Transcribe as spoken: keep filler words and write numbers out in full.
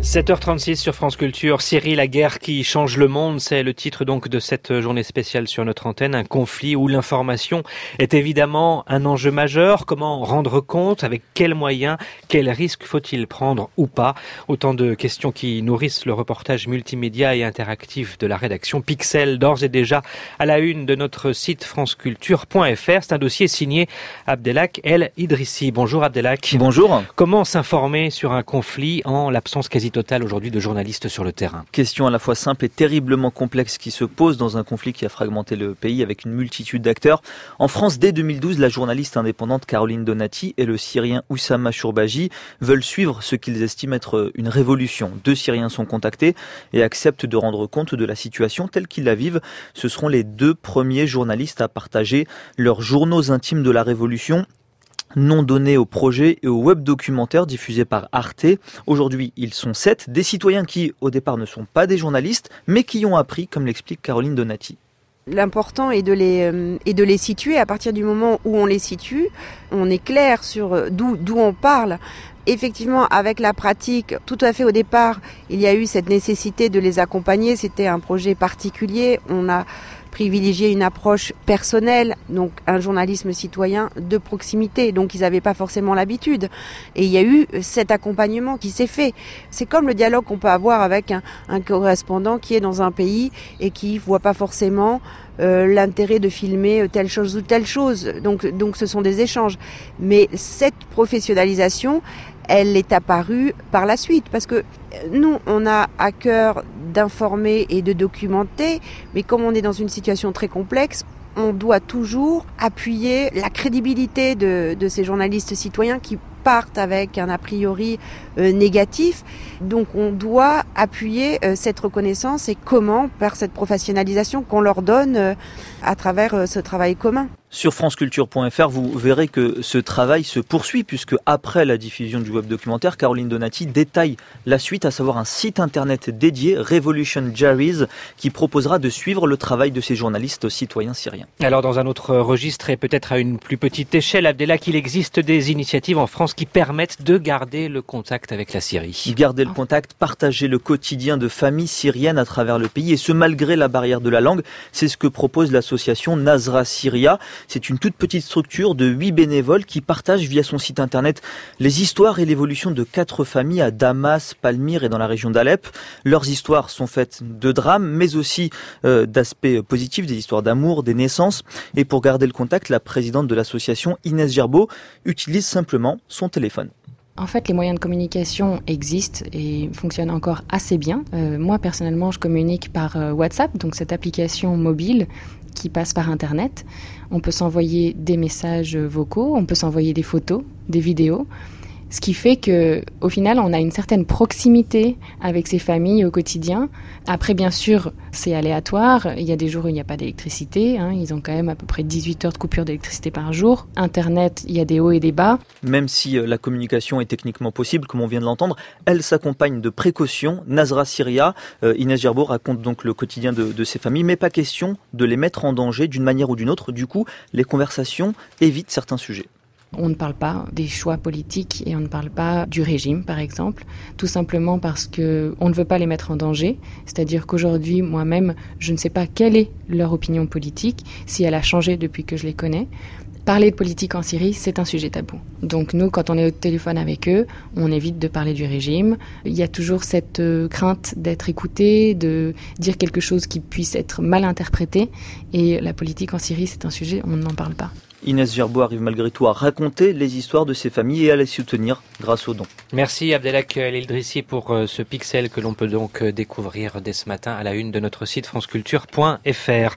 sept heures trente-six sur France Culture. Syrie, la guerre qui change le monde, c'est le titre donc de cette journée spéciale sur notre antenne. Un conflit où l'information est évidemment un enjeu majeur. Comment rendre compte? Avec quels moyens? Quels risques faut-il prendre ou pas? Autant de questions qui nourrissent le reportage multimédia et interactif de la rédaction Pixel, d'ores et déjà à la une de notre site franceculture point f r. C'est un dossier signé Abdelak El Idrissi. Bonjour Abdelak. Bonjour. Comment s'informer sur un conflit en l'absence quasi totale aujourd'hui de journalistes sur le terrain? Question à la fois simple et terriblement complexe qui se pose dans un conflit qui a fragmenté le pays avec une multitude d'acteurs. En France, dès deux mille douze, la journaliste indépendante Caroline Donati et le Syrien Oussama Chourbagy veulent suivre ce qu'ils estiment être une révolution. Deux Syriens sont contactés et acceptent de rendre compte de la situation telle qu'ils la vivent. Ce seront les deux premiers journalistes à partager leurs journaux intimes de la révolution, nom donné au projet et au web documentaire diffusé par Arte. Aujourd'hui, ils sont sept, des citoyens qui, au départ, ne sont pas des journalistes, mais qui ont appris, comme l'explique Caroline Donati. L'important est de les euh, est de les situer. À partir du moment où on les situe, on est clair sur d'où d'où on parle. Effectivement, avec la pratique, tout à fait au départ, il y a eu cette nécessité de les accompagner. C'était un projet particulier. On a privilégier une approche personnelle, donc un journalisme citoyen de proximité, donc ils n'avaient pas forcément l'habitude. Et il y a eu cet accompagnement qui s'est fait. C'est comme le dialogue qu'on peut avoir avec un, un correspondant qui est dans un pays et qui ne voit pas forcément euh, l'intérêt de filmer telle chose ou telle chose. Donc, donc ce sont des échanges. Mais cette professionnalisation, elle est apparue par la suite, parce que nous, on a à cœur d'informer et de documenter, mais comme on est dans une situation très complexe, on doit toujours appuyer la crédibilité de, de ces journalistes citoyens qui partent avec un a priori euh, négatif. Donc on doit appuyer euh, cette reconnaissance, et comment? Par cette professionnalisation qu'on leur donne euh, à travers euh, ce travail commun. Sur franceculture point f r, vous verrez que ce travail se poursuit, puisque après la diffusion du web documentaire, Caroline Donati détaille la suite, à savoir un site internet dédié, Revolution Diaries, qui proposera de suivre le travail de ces journalistes citoyens syriens. Alors dans un autre registre, et peut-être à une plus petite échelle, Abdelak, il existe des initiatives en France qui permettent de garder le contact avec la Syrie. Garder le contact, partager le quotidien de familles syriennes à travers le pays, et ce malgré la barrière de la langue. C'est ce que propose l'association Nazra Syria. C'est une toute petite structure de huit bénévoles qui partagent via son site internet les histoires et l'évolution de quatre familles à Damas, Palmyre et dans la région d'Alep. Leurs histoires sont faites de drames, mais aussi euh, d'aspects positifs, des histoires d'amour, des naissances. Et pour garder le contact, la présidente de l'association, Inès Gerbeau, utilise simplement son téléphone. En fait, les moyens de communication existent et fonctionnent encore assez bien. Euh, moi, personnellement, je communique par euh, WhatsApp, donc cette application mobile qui passe par Internet. On peut s'envoyer des messages vocaux, on peut s'envoyer des photos, des vidéos. Ce qui fait que, au final, on a une certaine proximité avec ces familles au quotidien. Après, bien sûr, c'est aléatoire. Il y a des jours où il n'y a pas d'électricité. Hein. Ils ont quand même à peu près dix-huit heures de coupure d'électricité par jour. Internet, il y a des hauts et des bas. Même si la communication est techniquement possible, comme on vient de l'entendre, elle s'accompagne de précautions. Nazra Syria, euh, Inès Gerbeau raconte donc le quotidien de, de ces familles, mais pas question de les mettre en danger d'une manière ou d'une autre. Du coup, les conversations évitent certains sujets. On ne parle pas des choix politiques et on ne parle pas du régime, par exemple, tout simplement parce que on ne veut pas les mettre en danger. C'est-à-dire qu'aujourd'hui, moi-même, je ne sais pas quelle est leur opinion politique, si elle a changé depuis que je les connais. Parler de politique en Syrie, c'est un sujet tabou. Donc nous, quand on est au téléphone avec eux, on évite de parler du régime. Il y a toujours cette euh, crainte d'être écouté, de dire quelque chose qui puisse être mal interprété. Et la politique en Syrie, c'est un sujet, on n'en parle pas. Inès Gerbeau arrive malgré tout à raconter les histoires de ces familles et à les soutenir grâce aux dons. Merci Abdelak El Idrissi pour ce pixel que l'on peut donc découvrir dès ce matin à la une de notre site franceculture point f r.